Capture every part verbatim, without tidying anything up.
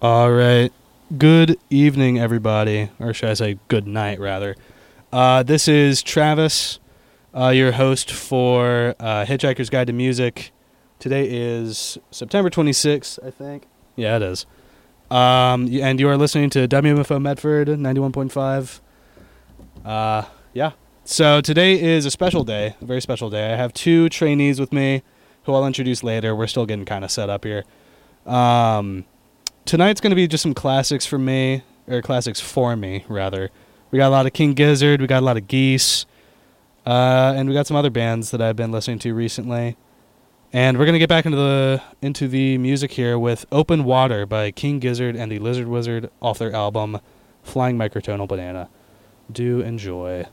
All right. Good evening, everybody. Or should I say good night, rather. Uh, this is Travis, uh, your host for uh, Hitchhiker's Guide to Music. Today is September twenty-sixth, I think. Yeah, it is. Um, y- and you are listening to W M F O Medford ninety-one point five. Uh, yeah. So today is a special day, a very special day. I have two trainees with me who I'll introduce later. We're still getting kind of set up here. Um... Tonight's going to be just some classics for me, or classics for me, rather. We got a lot of King Gizzard, we got a lot of Geese, uh, and we got some other bands that I've been listening to recently. And we're going to get back into the into the music here with Open Water by King Gizzard and the Lizard Wizard off their album Flying Microtonal Banana. Do enjoy.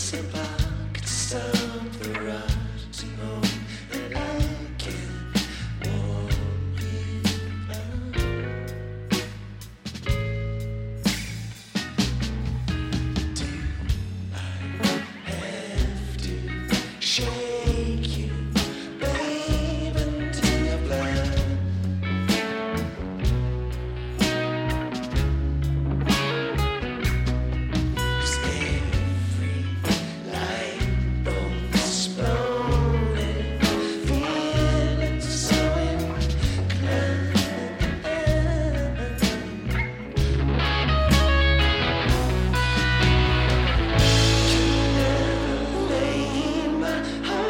Heart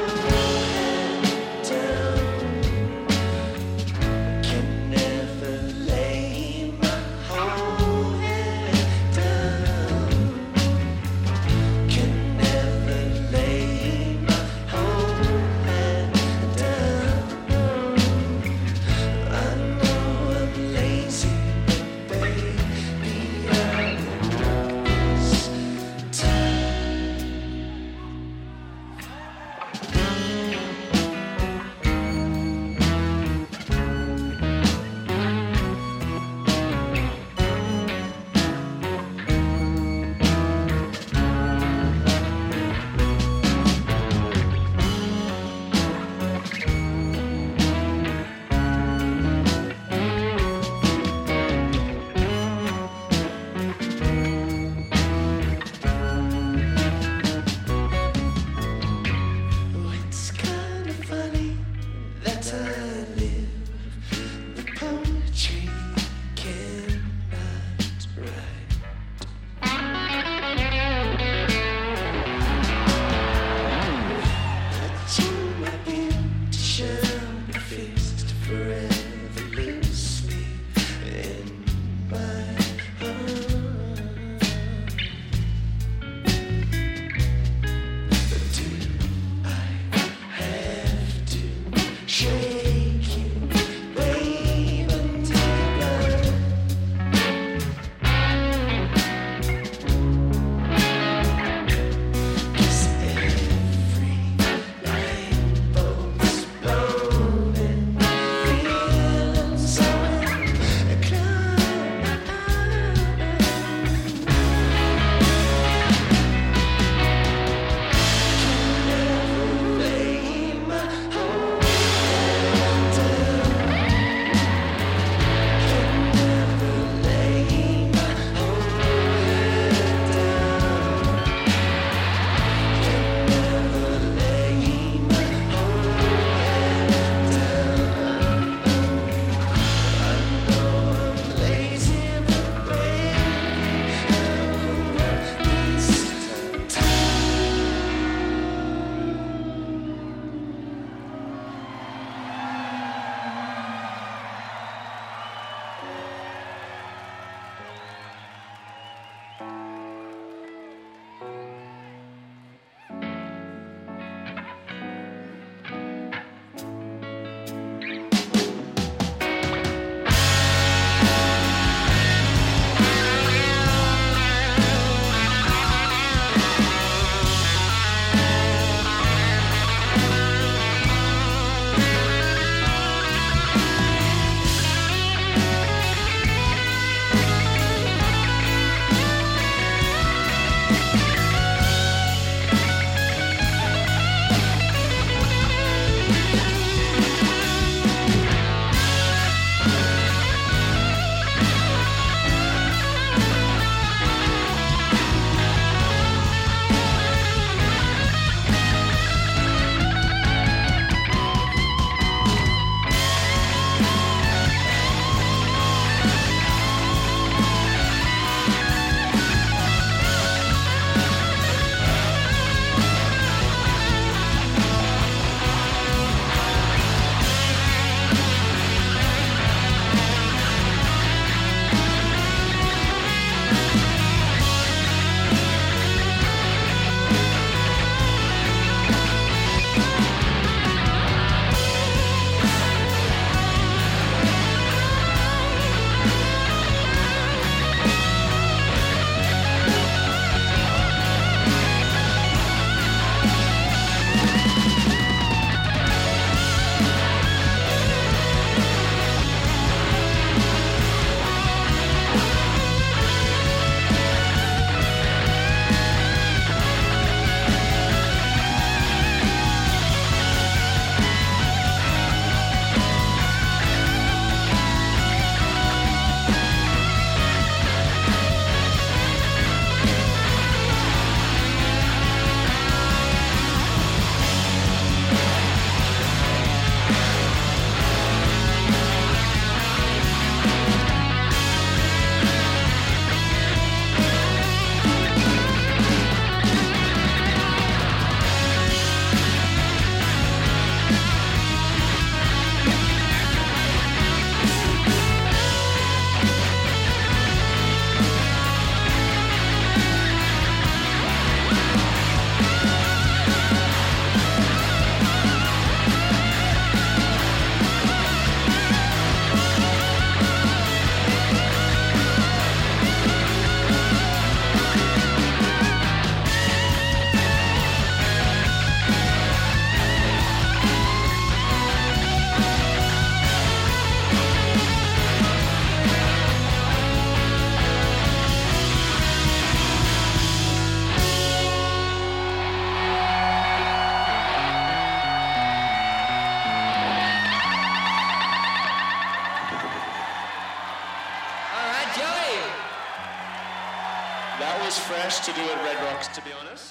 trash to do at Red Rocks, to be honest.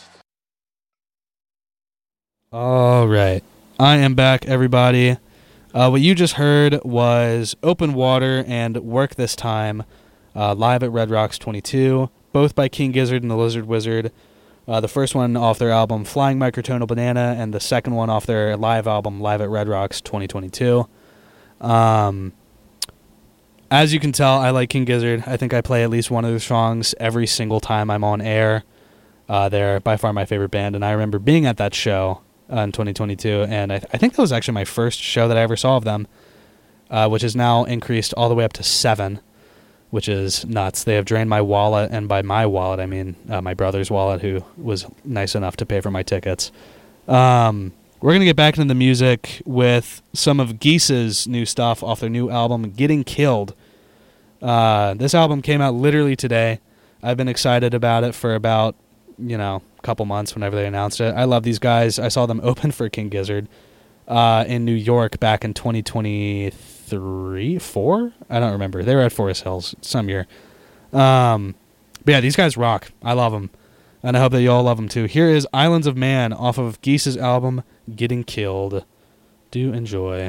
All right. I am back, everybody. Uh, what you just heard was Open Water and Work This Time, uh, live at Red Rocks twenty-two, both by King Gizzard and the Lizard Wizard. Uh, the first one off their album Flying Microtonal Banana, and the second one off their live album Live at Red Rocks twenty twenty-two. Um, as you can tell, I like King Gizzard. I think I play at least one of their songs every single time I'm on air. Uh, they're by far my favorite band, and I remember being at that show uh, in twenty twenty-two, and I, th- I think that was actually my first show that I ever saw of them, uh, which is now increased all the way up to seven, which is nuts. They have drained my wallet, and by my wallet, I mean uh, my brother's wallet, who was nice enough to pay for my tickets. Um, we're going to get back into the music with some of Geese's new stuff off their new album, Getting Killed. Uh, this album came out literally today. I've been excited about it for about, you know, a couple months whenever they announced it. I love these guys. I saw them open for King Gizzard uh, in New York back in twenty twenty-three, four? I don't remember. They were at Forest Hills some year. Um, but yeah, these guys rock. I love them. And I hope that you all love them too. Here is Islands of Man off of Geese's album, Getting Killed. Do enjoy.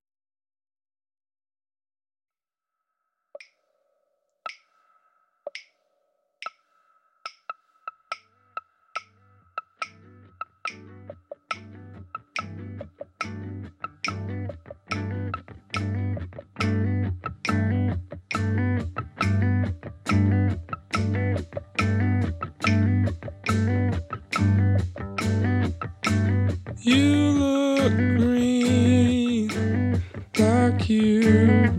You look green like you've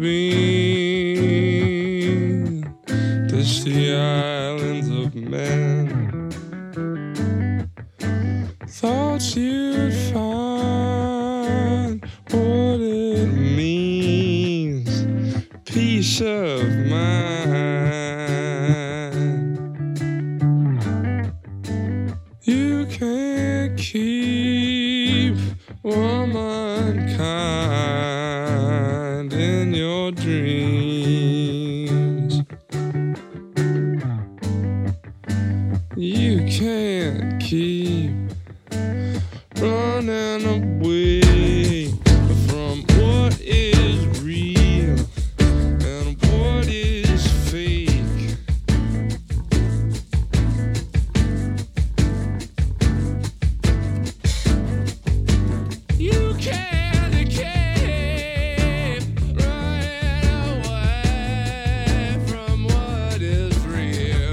been to the islands of men. Thought you'd find what it means, peace of mind. You can't keep womankind in your dreams. You can't keep running away from what is real and what is fake. You can't keep running away from what is real.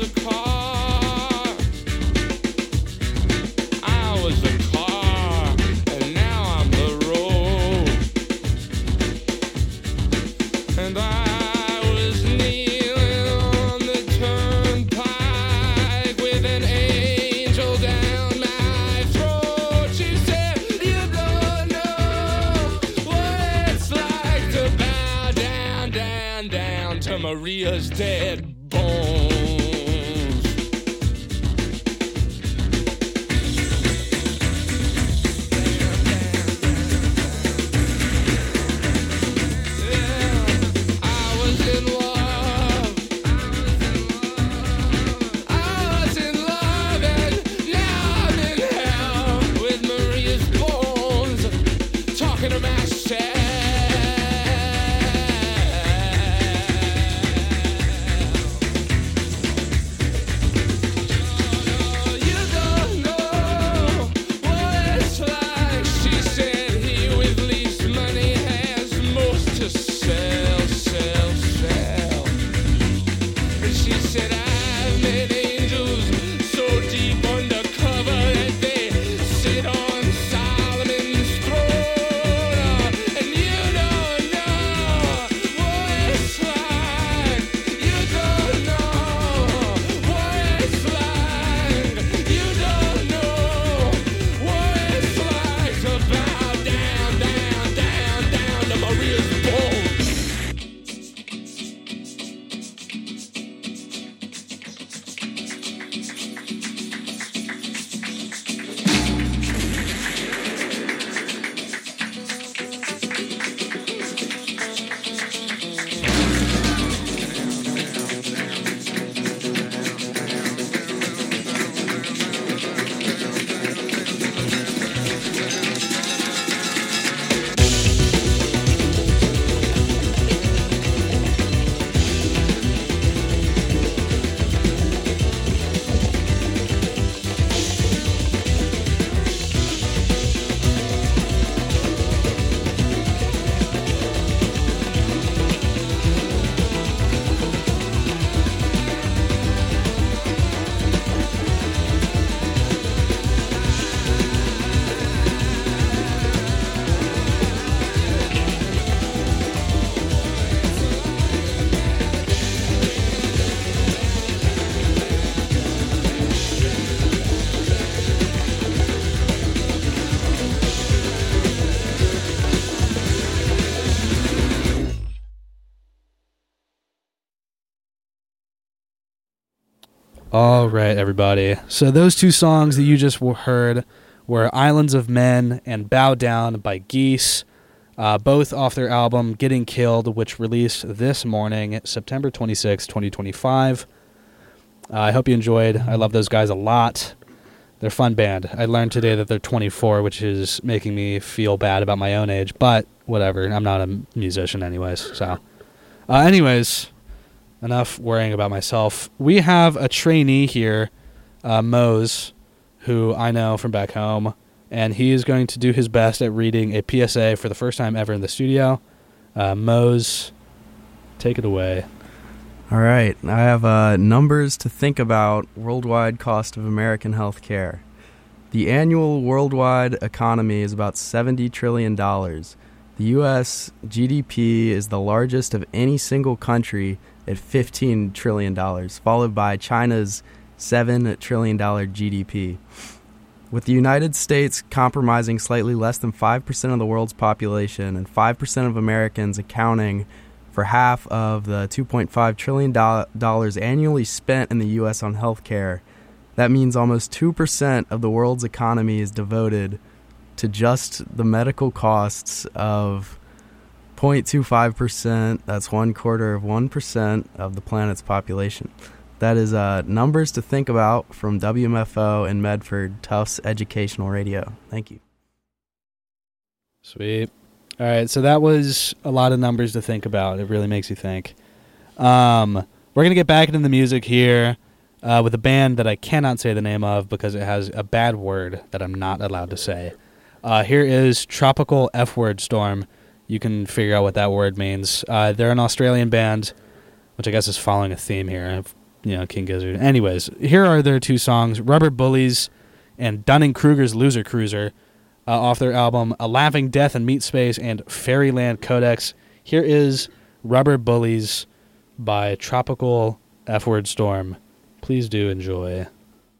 a car. I was the car, and now I'm the road. And I was kneeling on the turnpike with an angel down my throat. She said, you don't know what it's like to bow down, down, down to Maria's dead bones. I was in love. I was in love, and now I'm in hell with Maria's bones, talking to myself. You don't know what it's like. She said he with least money has most to sell, sell, sell. And she said I've met angels so deep undercover that they sit on Solomon's throne. And you don't know what it's like. You don't know what it's like. You don't know what it's like to bow down, down, down, down to Maria's bones. All right, everybody. So those two songs that you just w- heard were Islands of Men and Bow Down by Geese, uh, both off their album Getting Killed, which released this morning, September twenty-sixth, twenty twenty-five. Uh, I hope you enjoyed. I love those guys a lot. They're a fun band. I learned today that they're twenty-four, which is making me feel bad about my own age, but whatever. I'm not a musician anyways. So, uh, anyways... enough worrying about myself. We have a trainee here, uh, Mose, who I know from back home, and he is going to do his best at reading a P S A for the first time ever in the studio. Uh, Mose, take it away. All right. I have uh, numbers to think about. Worldwide cost of American health care. The annual worldwide economy is about seventy trillion dollars. The U S G D P is the largest of any single country at fifteen trillion dollars, followed by China's seven trillion dollars G D P. With the United States comprising slightly less than five percent of the world's population and five percent of Americans accounting for half of the two point five trillion dollars annually spent in the U S on healthcare, that means almost two percent of the world's economy is devoted to just the medical costs of zero point two five percent. That's one quarter of one percent of the planet's population. That is uh, numbers to think about from W M F O and Medford, Tufts Educational Radio. Thank you. Sweet. All right, so that was a lot of numbers to think about. It really makes you think. Um, we're going to get back into the music here uh, with a band that I cannot say the name of because it has a bad word that I'm not allowed to say. Uh, here is Tropical F-Word Storm. You can figure out what that word means. Uh, they're an Australian band, which I guess is following a theme here. I've you know, King Gizzard. Anyways, here are their two songs, Rubber Bullies and Dunning-Kruger's Loser Cruiser, uh, off their album A Laughing Death in Meat Space and Fairyland Codex. Here is Rubber Bullies by Tropical F-Word Storm. Please do enjoy.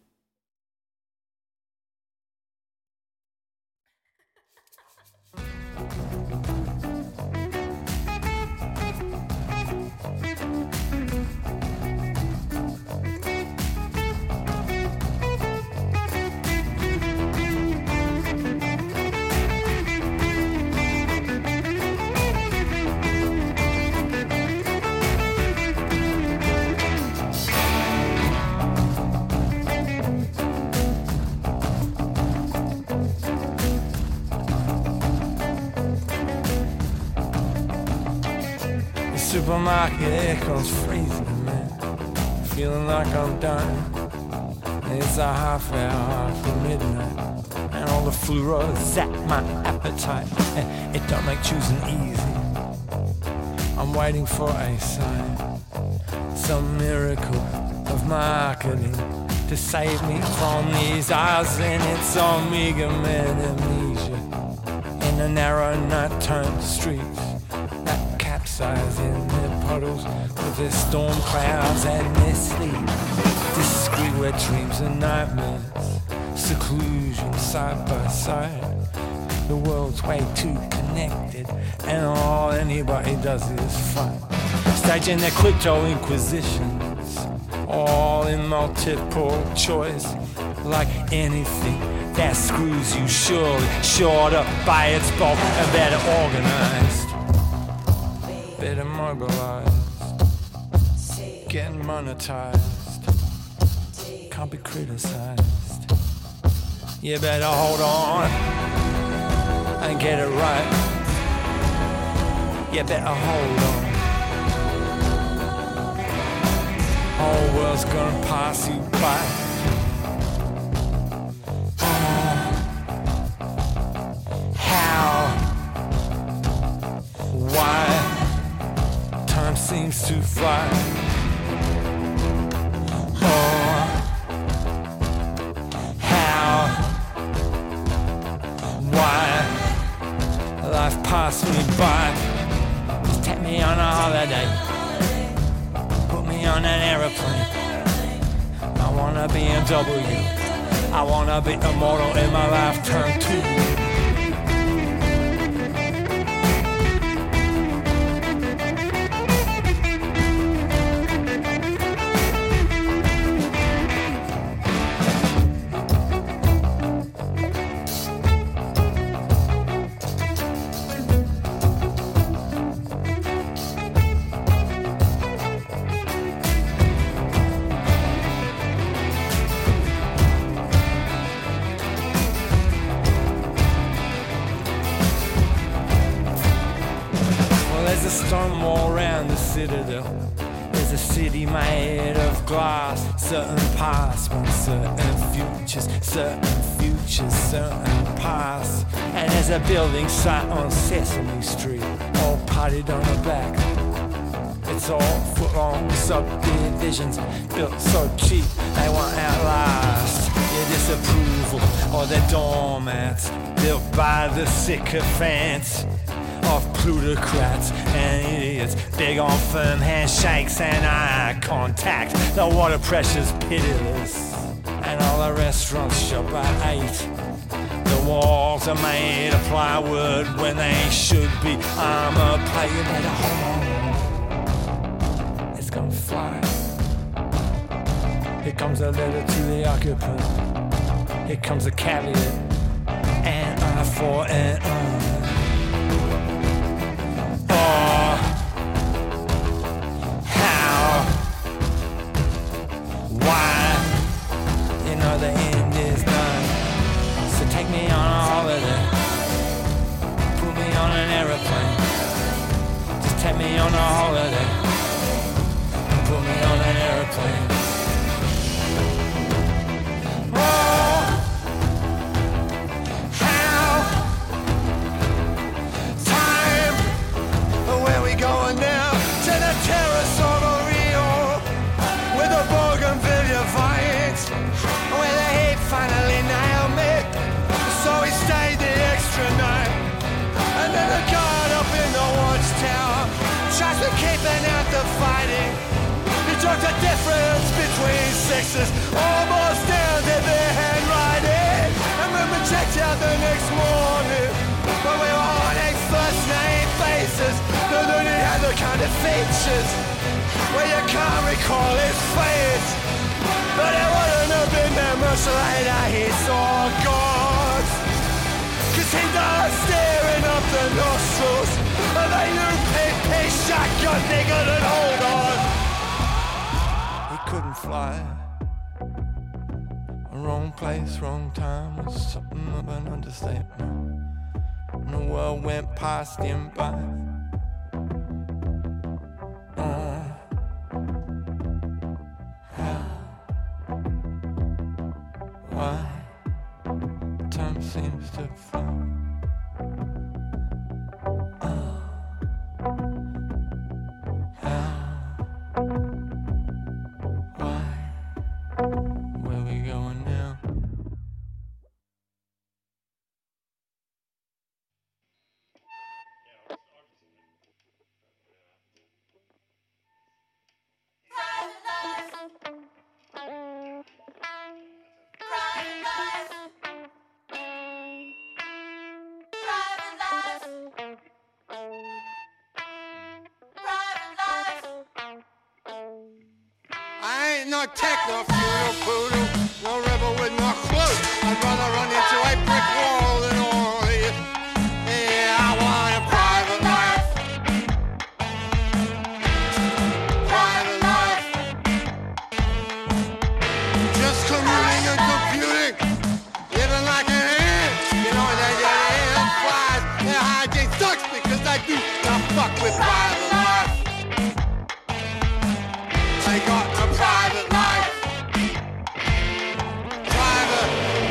Supermarket echoes freezing, man. Feeling like I'm dying. It's a half hour after midnight, and all the fluoro zap my appetite. It don't make choosing easy. I'm waiting for a sign, some miracle of marketing to save me from these eyes, and it's all meager man amnesia in the narrow night-turned streets that capsize in their puddles with their storm clouds and their sleep. Discreet wet dreams and nightmares, seclusion side by side. The world's way too connected, and all anybody does is fight. Staging their crypto inquisitions, all in multiple choice, like anything that screws you surely, short up by its bulk and better organized, better mobilized, getting monetized, can't be criticized. You better hold on and get it right. You better hold on. Whole world's gonna pass you by. Oh, how, why? Time seems to fly. Oh, how, why? Life passed me by. Just take me on a holiday. Put me on an aeroplane. I wanna be a W. I wanna be immortal in my lifetime too. There's a stone wall around the citadel. There's a city made of glass. Certain past, when certain futures, certain futures, certain past. And there's a building site on Sesame Street, all partied on the back. It's all foot-long subdivisions, built so cheap they won't outlast your disapproval, or they're doormats built by the sycophants of plutocrats and idiots, big on firm handshakes and eye contact. The water pressure's pitiless, and all the restaurants shut by eight. The walls are made of plywood when they should be armor plate. You better hold on, it's gonna fly. Here comes a letter to the occupant. Here comes a caveat, and eye for an eye. Oh, how, why? You know the end is none. So take me on a holiday. Put me on an aeroplane. Just take me on a holiday. Put me on an aeroplane. Oh, how, time. Where we going now? To the terrace of a Rio, with a boy sixes, almost down to their handwriting. And when we checked out the next morning, when we were on a first name basis, the loony had the kind of features where you can't recall his face. But it wouldn't have been that much later he saw gods. Cause he died staring up the nostrils of a U P P shotgun nigger that hold on. He couldn't fly. Wrong place, wrong time was something of an understatement. And the world went past him by. Uh, how? Why? Time seems to fly. Uh, how? Why? Where we going now? I ain't no techno funeral poodle, no rebel with no clue. I'd rather run into a brick wall than all of you. Yeah, I want a private life. Private life. Just commuting and computing. Living like an ant. You know, they get air flies. Their hygiene sucks because they do not fuck with private life. They got a private life. Private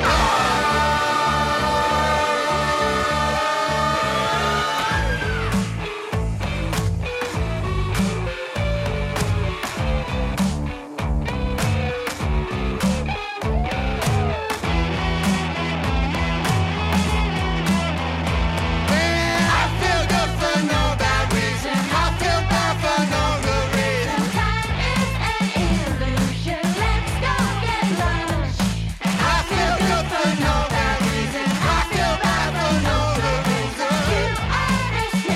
I feel good for no bad reason. I feel bad for no good reason. I feel good for no bad reason. I feel bad for no good reason.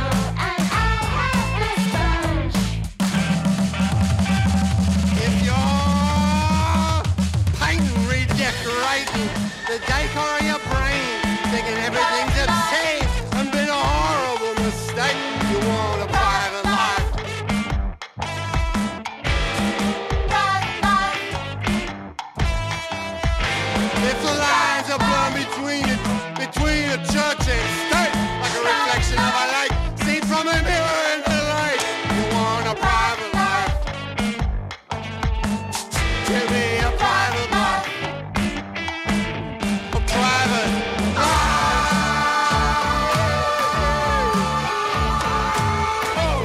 If you're painting, redecorating the decor of your brain, thinking everything's obscene and been a horrible mistake, you want a private life. If the lines are blurred between it, between a church and state, like a reflection of a light seen from a mirror in the light, you want a private life. Give me a private life. A private life. Oh.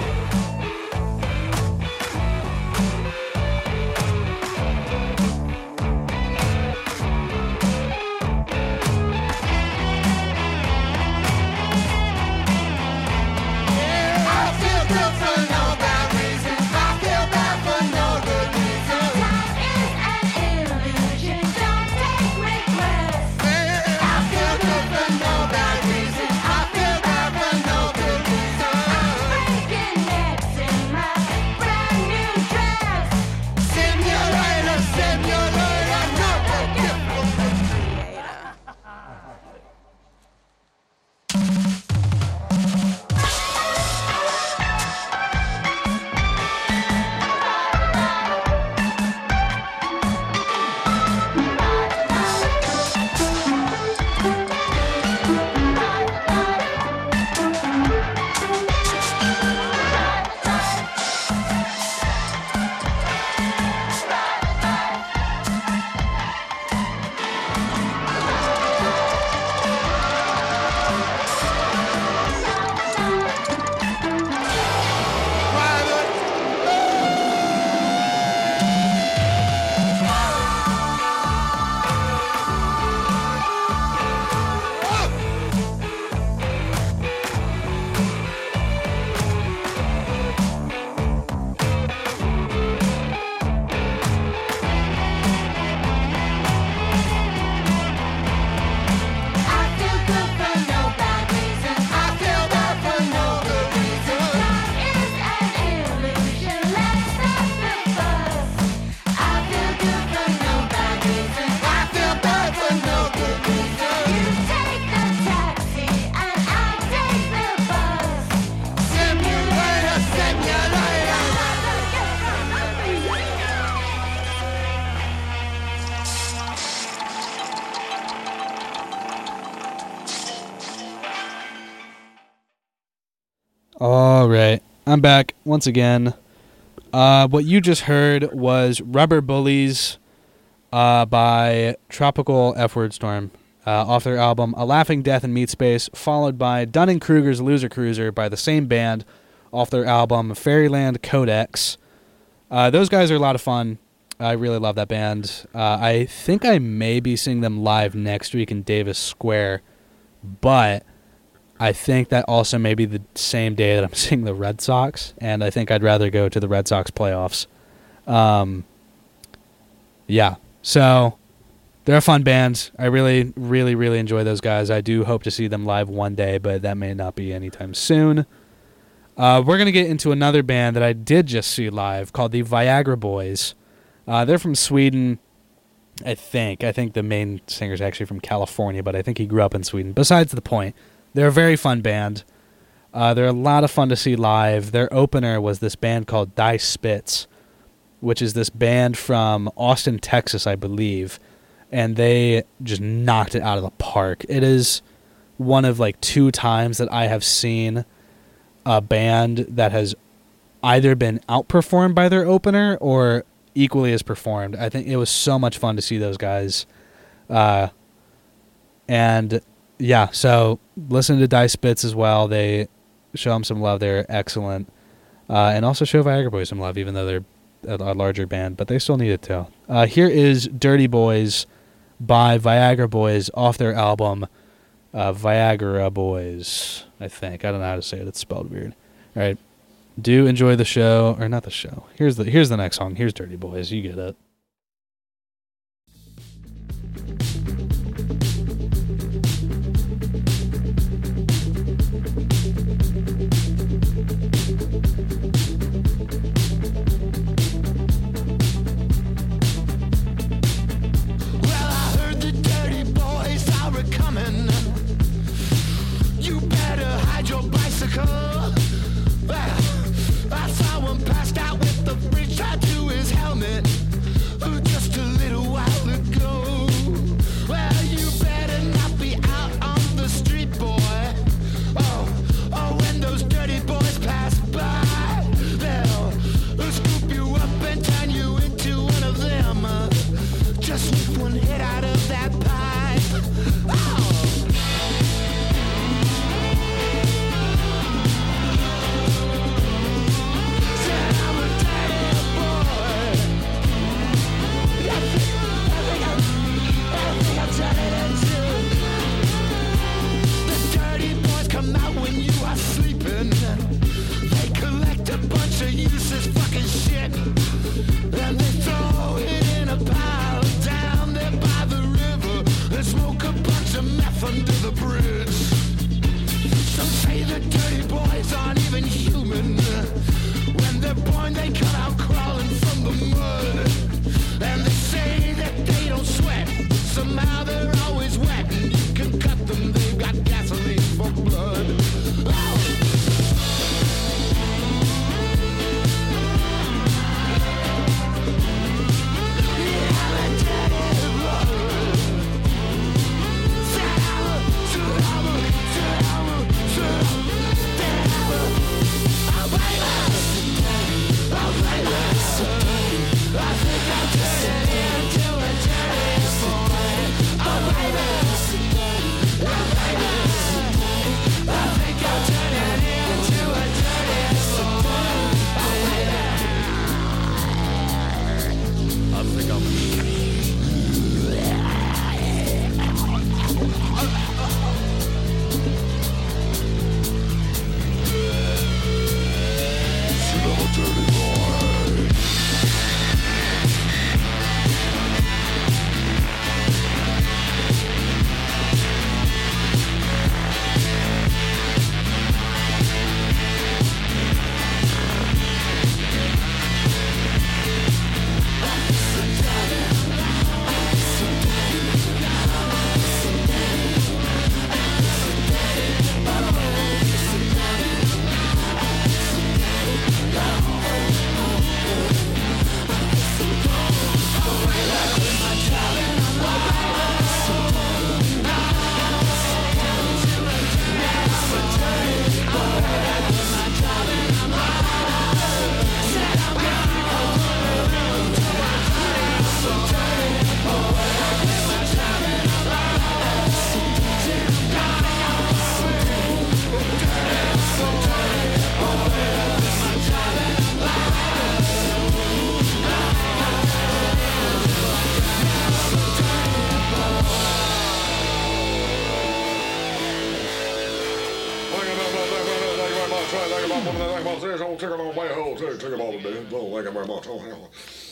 All right, I'm back once again. Uh, what you just heard was Rubber Bullies uh, by Tropical F-Word Storm uh, off their album A Laughing Death in Meat Space, followed by Dunning-Kruger's Loser Cruiser by the same band off their album Fairyland Codex. Uh, those guys are a lot of fun. I really love that band. Uh, I think I may be seeing them live next week in Davis Square, but I think that also may be the same day that I'm seeing the Red Sox, and I think I'd rather go to the Red Sox playoffs. Um, yeah, so they're a fun band. I really, really, really enjoy those guys. I do hope to see them live one day, but that may not be anytime soon. Uh, we're going to get into another band that I did just see live called the Viagra Boys. Uh, they're from Sweden, I think. I think the main singer's actually from California, but I think he grew up in Sweden. Besides the point, they're a very fun band. Uh, they're a lot of fun to see live. Their opener was this band called Die Spitz, which is this band from Austin, Texas, I believe, and they just knocked it out of the park. It is one of like two times that I have seen a band that has either been outperformed by their opener or equally as performed. I think it was so much fun to see those guys. Uh, and yeah, so listen to Die Spitz as well. They show them some love. They're excellent. Uh, and also show Viagra Boys some love, even though they're a, a larger band, but they still need it too. Uh, here is Dirty Boys by Viagra Boys off their album uh, Viagra Boys, I think. I don't know how to say it. It's spelled weird. All right. Do enjoy the show, or not the show. Here's the here's the next song. Here's Dirty Boys. You get it. Well, I heard the dirty boys are coming. You better hide your bicycle. Well, I saw him passed out with the bridge tied to his helmet oh, just a little while ago. Well, you better not be out on the street, boy. Oh, oh, when those dirty boys pass by, they'll, they'll scoop you up and turn you into one of them. Uh, just with one hit out of that pipe. Oh! Said I'm a dirty boy. I think, I think I'm, I think I'm turning into. The dirty boys come out when you are sleeping. They collect a bunch of useless fucking shit. And they throw it in a pile down there by the very much. There's old ticket on my hole. Take it all the day. Oh, thank you very much. Oh, hell.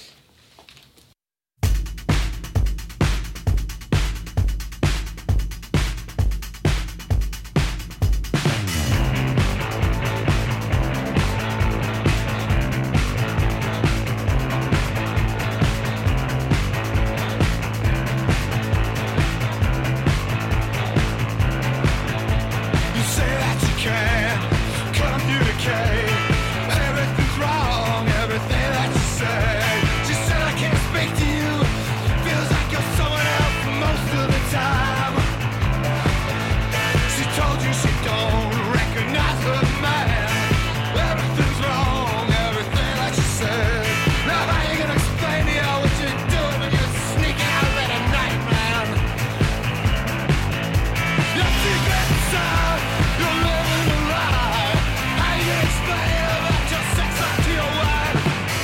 You say that you can communicate. Everything's wrong, everything that you say. She said I can't speak to you. Feels like you're someone else most of the time. She told you she don't recognize her man. Everything's wrong, everything that you said. Now how you gonna explain to you what you're doing when you're sneaking out late at night, man? Your secret's out, you're living a lie. How you gonna explain about your sex life to your wife?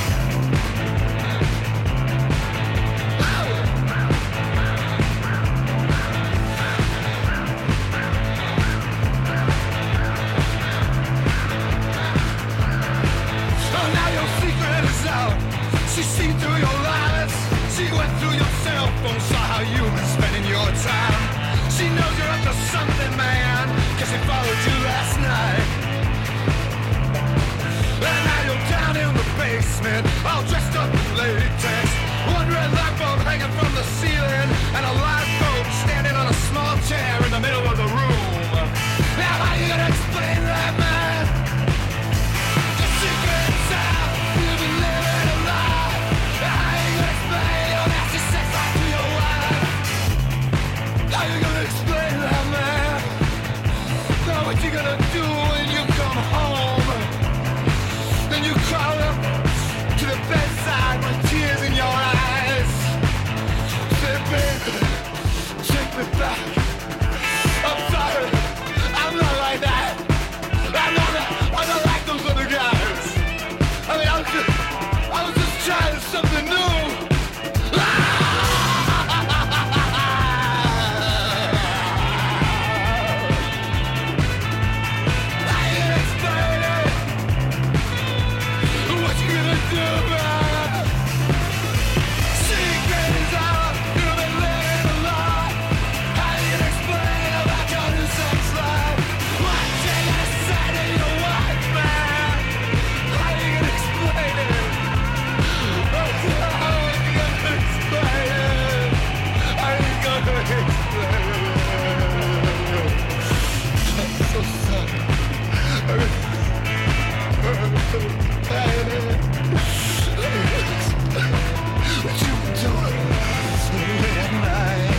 Oh, now your secret is out. She seen through your lies. She went through your cell phone, saw how you've been spending your time. She knows you're up to something, man, cause she followed you last night. And now you're down in the basement, all dressed up in latex. One red light bulb hanging from the ceiling, and a lifeboat standing on a small chair in the middle of the room. Now how you gonna explain that, man? Your secret's out, you've been living a lie. How you gonna explain your nasty sex life to your wife? How you gonna explain that, man? Now what you gonna do when you come home? Then you crawl up to the bedside with tears in your eyes. Say, baby, take me back. I'm sorry, I'm not like that. I'm not, I'm not like those other guys. I mean, I was just, I was just trying something new. How you gonna explain it? What you gonna do about it? Secret is out, you've been living a lie. How you gonna explain about your new sex life? What you gonna say to your wife, man? How you gonna explain it? How you gonna explain it? How you gonna explain it? I'm so sorry. What you doing late at night?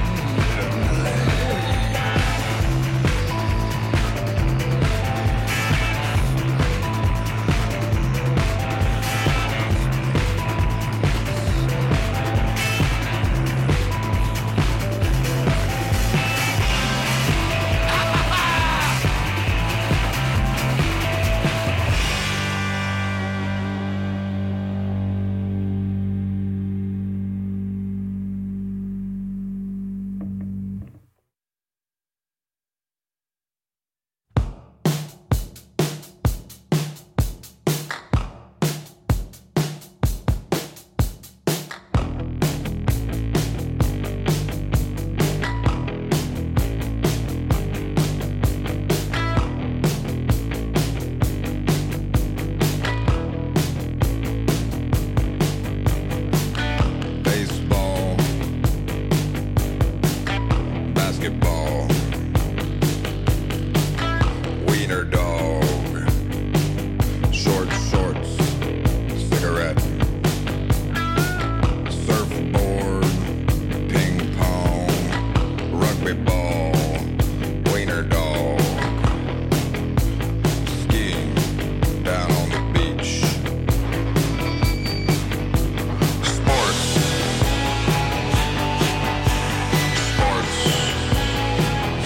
Baseball, basketball, wiener dog, short shorts, cigarette, surfboard, ping pong, rugby ball, wiener dog, skiing down on the beach, sports, sports,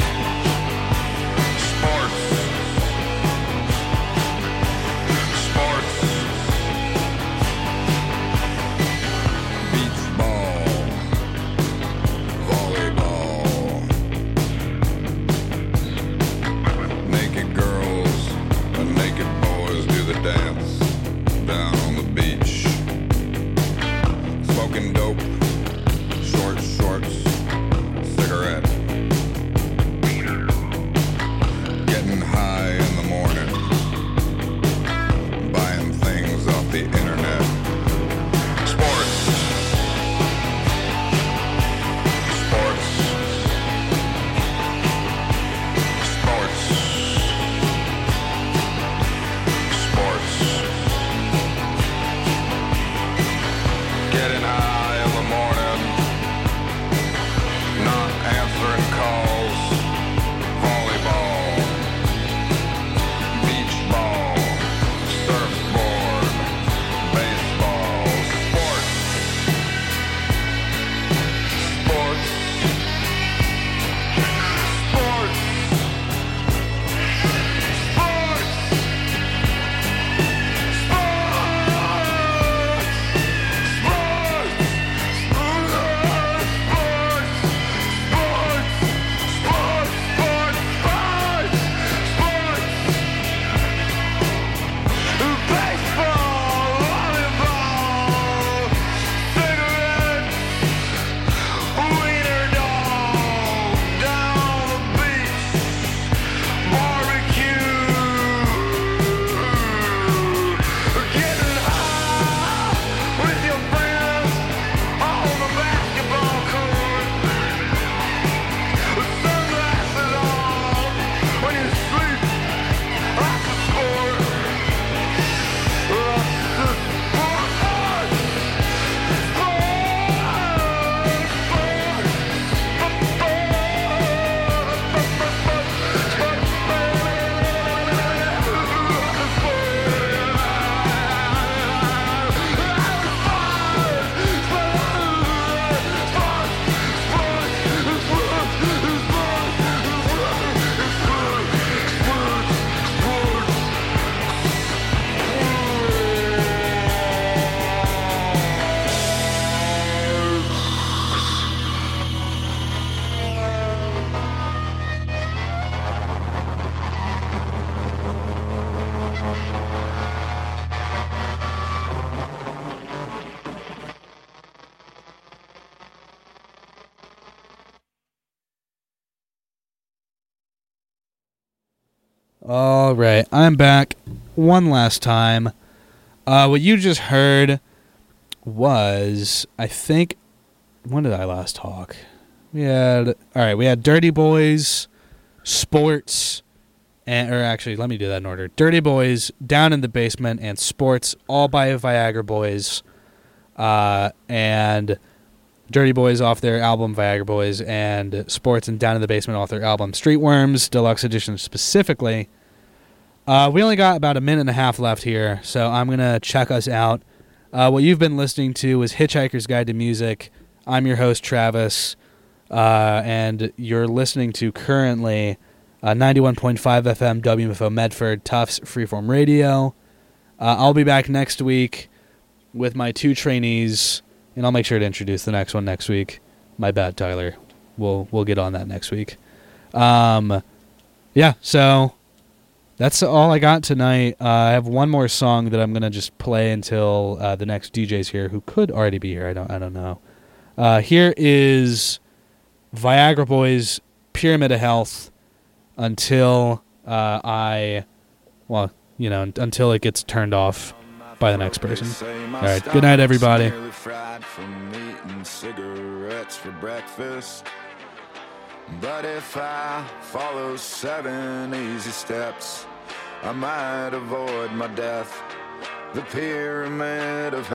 All right, I'm back one last time. Uh, what you just heard was, I think, when did I last talk? We had, all right, we had Dirty Boys, Sports, and, or actually, let me do that in order. Dirty Boys, Down in the Basement, and Sports, all by Viagra Boys. Uh, and Dirty Boys off their album Viagra Boys, and Sports and Down in the Basement off their album Street Worms, Deluxe Edition specifically. Uh, we only got about a minute and a half left here, so I'm going to check us out. Uh, what you've been listening to is Hitchhiker's Guide to Music. I'm your host, Travis, uh, and you're listening to currently uh, ninety-one point five F M W M F O Medford, Tufts Freeform Radio. Uh, I'll be back next week with my two trainees, and I'll make sure to introduce the next one next week. My bad, Tyler. We'll we'll get on that next week. Um, yeah, so that's all I got tonight. Uh, I have one more song that I'm gonna just play until uh, the next D J's here, who could already be here. I don't I don't know. Uh, here is Viagra Boys, Pyramid of Health, until uh, I, well, you know, until it gets turned off by the next person. All right, good night, everybody. Fried from eating cigarettes for breakfast. But if I follow seven easy steps, I might avoid my death. The pyramid of